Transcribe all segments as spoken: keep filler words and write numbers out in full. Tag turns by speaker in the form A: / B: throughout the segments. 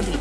A: prírody.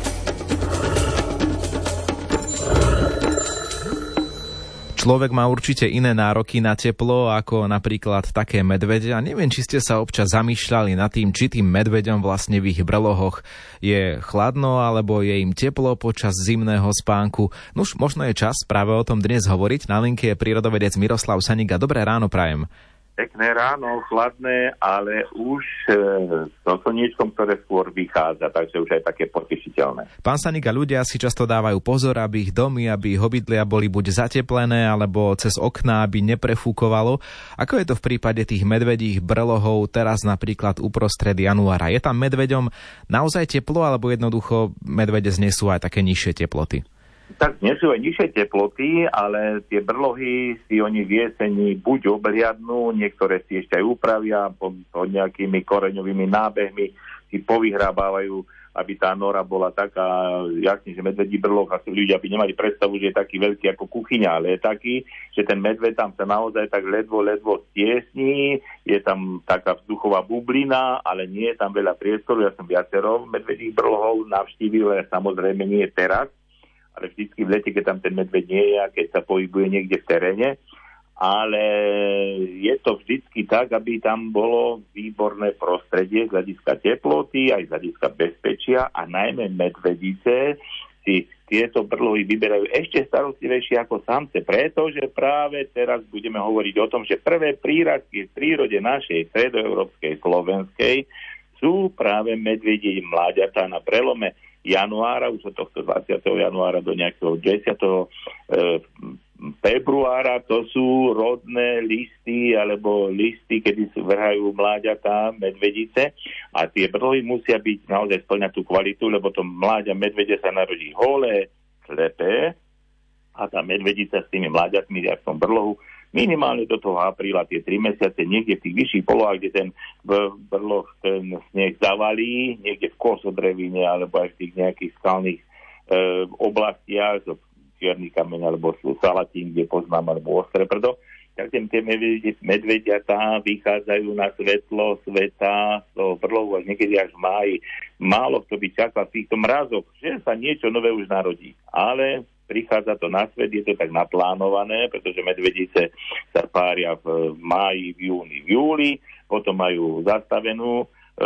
B: Človek má určite iné nároky na teplo ako napríklad také medvede a neviem, či ste sa občas zamýšľali nad tým, či tým medveďom vlastne v ich brlohoch je chladno alebo je im teplo počas zimného spánku. Nuž, možno je čas práve o tom dnes hovoriť. Na linke je prírodovedec Miroslav Sanika. Dobré ráno prajem.
C: Pekné ráno, chladné, ale už e, so slniečkom, ktoré skôr vychádza, takže už aj také potešiteľné.
B: Pán Sanika, ľudia si často dávajú pozor, aby ich domy, aby ich obydlia boli buď zateplené, alebo cez okná, aby neprefúkovalo. Ako je to v prípade tých medvedích brlohov teraz napríklad uprostred januára? Je tam medveďom naozaj teplo, alebo jednoducho medvede znesú aj také nižšie teploty?
C: Tak nie sú aj nižšie teploty, ale tie brlohy si oni v jeseni buď obliadnú, niektoré si ešte aj upravia pod, pod nejakými koreňovými nábehmi, si povyhrábávajú, aby tá nora bola taká, jasne, že medvedí brloh, asi ľudia by nemali predstavu, že je taký veľký ako kuchyňa, ale je taký, že ten medved tam sa naozaj tak ledvo, ledvo stiesní, je tam taká vzduchová bublina, ale nie je tam veľa priestoru. Ja som viacero medvedích brlohov navštívil, ale samozrejme nie teraz, ale vždycky v lete, keď tam ten medveď nie je a keď sa pohybuje niekde v teréne. Ale je to vždycky tak, aby tam bolo výborné prostredie z hľadiska teploty, aj z hľadiska bezpečia a najmä medvedice si tieto brlohy vyberajú ešte starostlivejšie ako samce, pretože práve teraz budeme hovoriť o tom, že prvé prírastky v prírode našej stredoeurópskej, slovenskej sú práve medvedie mláďatá na prelome januára, už od tohto dvadsiateho januára do nejakého desiateho februára, to sú rodné listy alebo listy, kedy sú vrhajú mláďatá medvedice a tie brlohy musia byť naozaj spĺňať tú kvalitu, lebo to mláďa medvede sa narodí holé, slepé a tá medvedica s tými mláďatmi, jak som brlohu, minimálne do toho apríla, tie tri mesiace, niekde v tých vyšších polohách, kde ten brloh, ten sneh zavalí, niekde v kosodrevine, alebo aj v tých nejakých skalných e, oblastiach, čierny kameň, alebo salatín, kde poznám, alebo ostré brdo, tak tie medvediatá vychádzajú na svetlo sveta z toho brlohu až niekedy až v máji. Málo kto by čakal v týchto mrazoch, že sa niečo nové už narodí, ale prichádza to na svet, je to tak naplánované, pretože medvedice sa pária v máji, v júni, v júli, potom majú zastavenú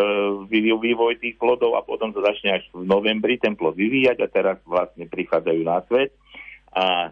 C: e, vývoj tých plodov a potom to začne až v novembri ten plod vyvíjať a teraz vlastne prichádzajú na svet a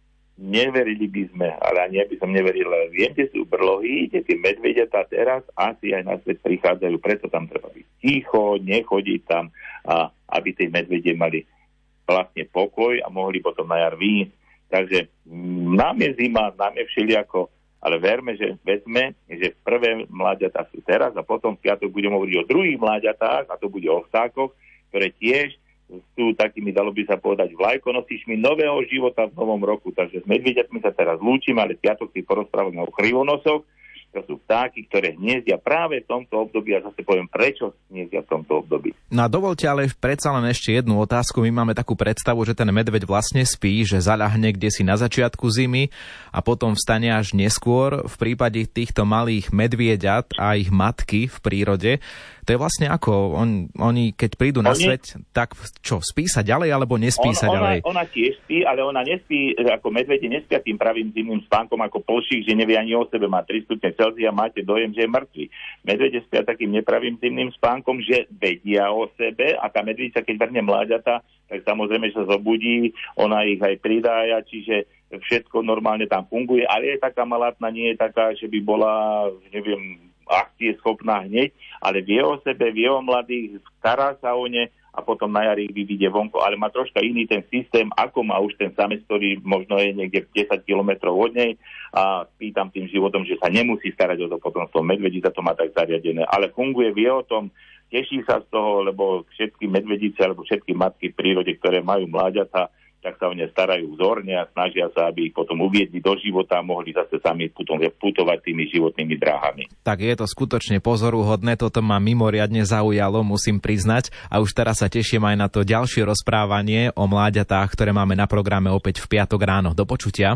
C: neverili by sme, ale ani ja by som neveril, ale viem, že sú brlohy, kde tie medvediatá teraz asi aj na svet prichádzajú, preto tam treba byť ticho, nechodiť tam, a aby tie medvedie mali vlastne pokoj a mohli potom na jar výjsť. Takže nám je zima, nám je všelijako, ale verme, že vezme, že prvé mláďatá sú teraz a potom v piatok budeme hovoriť o druhých mláďatách a to bude o vtákoch, ktoré tiež sú takými, dalo by sa povedať, vlajkonosičmi nového života v novom roku. Takže s medvediatmi sa teraz lúčime, ale v piatok si porozprávame o krivonosoch. To sú vtáky, ktoré hniezdia práve v tomto období a zase poviem, prečo hniezdia v tomto období.
B: No a dovolte ale predsa len ešte jednu otázku. My máme takú predstavu, že ten medveď vlastne spí, že zaľahne kdesi na začiatku zimy a potom vstane až neskôr. V prípade týchto malých medvieďat a ich matky v prírode, to je vlastne ako? On, oni, keď prídu na oni... svet, tak čo, spí sa ďalej alebo nespí on, sa
C: ona,
B: ďalej?
C: Ona tiež spí, ale ona nespí, ako medvede nespia tým pravým zimným spánkom ako plšík, že nevie ani o sebe, má tri stupne Celzia, máte dojem, že je mŕtvy. Medvede spia takým nepravým zimným spánkom, že vedia o sebe a tá medvedica, keď vrhne mláďata, tak samozrejme, že sa zobudí, ona ich aj pridája, čiže všetko normálne tam funguje, ale je taká malátna, nie je taká, že by bola, neviem, akcie schopná hneď, ale vie o sebe, vie o mladých, stará sa o ne a potom na jar ich vyvidie vonko, ale má troška iný ten systém, ako má už ten samec, ktorý možno je niekde desať kilometrov od nej a spýtam tým životom, že sa nemusí starať o to potomstvo. Medvedica to má tak zariadené, ale funguje, vie o tom, teší sa z toho, lebo všetky medvedice alebo všetky matky v prírode, ktoré majú mláďata, tak sa o ne starajú vzorne a snažia sa, aby ich potom uviedli do života a mohli zase sami potom putovať tými životnými dráhami.
B: Tak je to skutočne pozoruhodné, toto ma mimoriadne zaujalo, musím priznať. A už teraz sa teším aj na to ďalšie rozprávanie o mláďatách, ktoré máme na programe opäť v piatok ráno. Do počutia.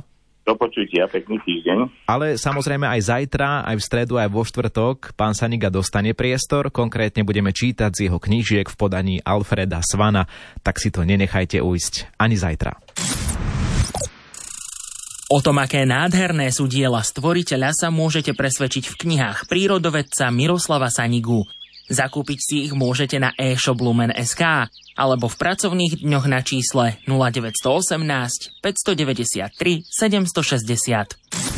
C: Do počutia, pekný týždeň.
B: Ale samozrejme aj zajtra, aj v stredu, aj vo štvrtok pán Saniga dostane priestor. Konkrétne budeme čítať z jeho knížiek v podaní Alfreda Svana. Tak si to nenechajte ujsť ani zajtra.
A: O tom, aké nádherné sú diela stvoriteľa, sa môžete presvedčiť v knihách prírodovedca Miroslava Sanigu. Zakúpiť si ich môžete na e-shop Lumen bodka es ká alebo v pracovných dňoch na čísle nula deväť jedna osem, päť deväť tri, sedem šesť nula.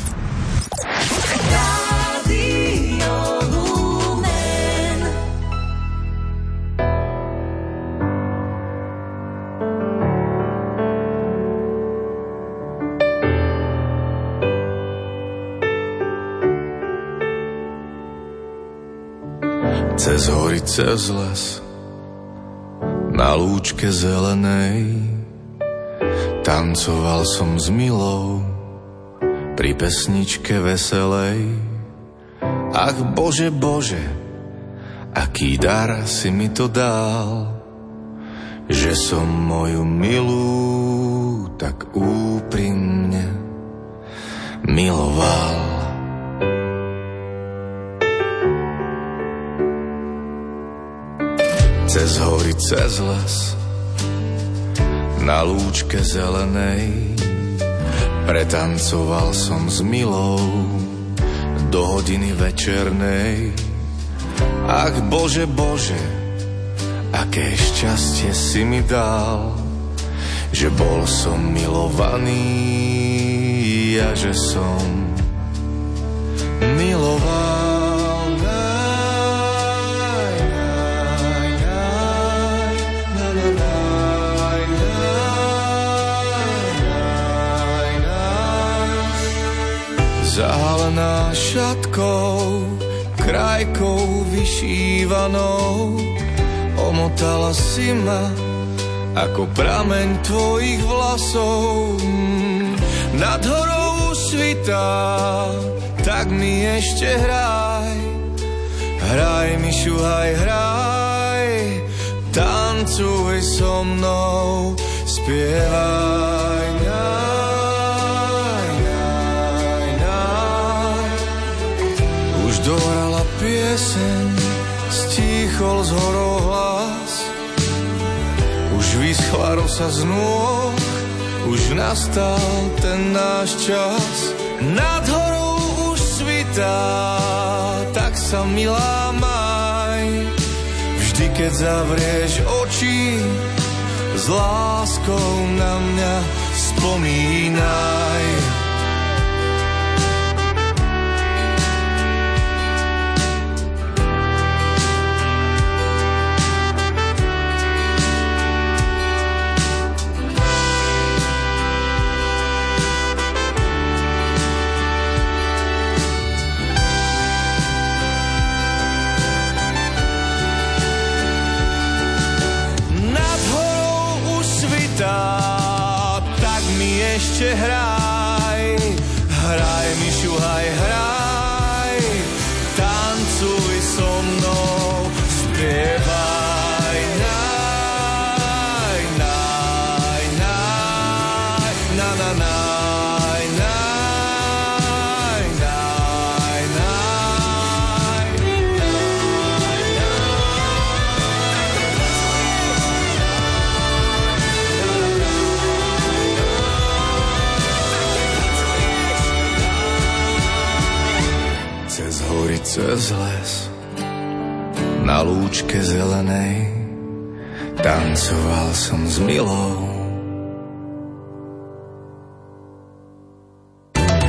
D: Cez hory, cez les, na lúčke zelenej, tancoval som s milou pri pesničke veselej. Ach Bože, Bože, aký dar si mi to dal, že som moju milú tak úprimne miloval. Cez hory, cez les, na lúčke zelenej, pretancoval som s milou do hodiny večernej. Ach Bože, Bože, aké šťastie si mi dal, že bol som milovaný a že som miloval. Zahalená šatkou, krajkou vyšívanou, omotala si ma ako prameň tvojich vlasov. Nad horou svitá, tak mi ešte hraj, hraj mi šuhaj, hraj, tancuj so mnou, spievaj. Dorala pieseň, stíchol z horou hlas, už vyschla rosa z nôh, už nastal ten náš čas. Nad horou už svitá, tak sa milá maj, vždy keď zavrieš oči, s láskou na mňa spomínaj. Tak mi ešte hraj, hraj mi šuhaj, hraj, tancuj so mnou, spievaj, naj, naj, naj, na, na, naj, naj, naj, naj, cez les, na lúčke zelenej, tancoval som s milou